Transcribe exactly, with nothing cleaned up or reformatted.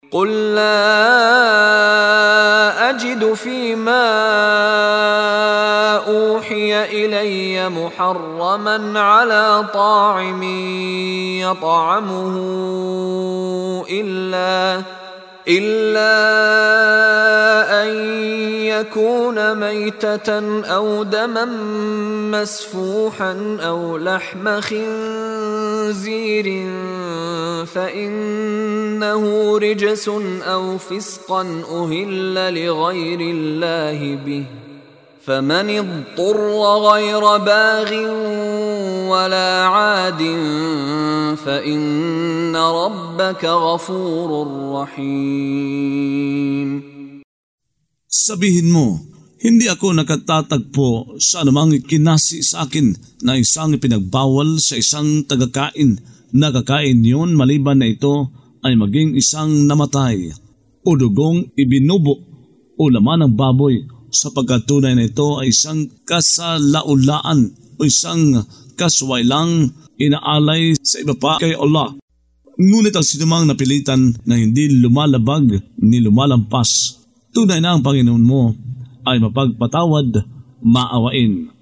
قل لا أجد فيما أوحي إلي محرما على طاعم يطعمه إلا إلا أن يكون ميتة أو دما مسفوحا أو لحم خنزير فإنه رجس أو فسقا أهل لغير الله به فمن اضطر غير باغ ولا عاد فإن ربك غفور رحيم. Sabihin mo, hindi ako nakatatagpo sa anumang ikinasi sa akin na isang ipinagbawal sa isang tagakain na kakain yun maliban na ito ay maging isang namatay o dugong ibinubo o laman ng baboy, sapagkat tunay na ito ay isang kasalaulaan o isang kaswailang inaalay sa iba pa kay Allah. Ngunit ang sinumang napilitan na hindi lumalabag ni lumalampas, tunay na ang Panginoon mo ay mapagpatawad, maawain.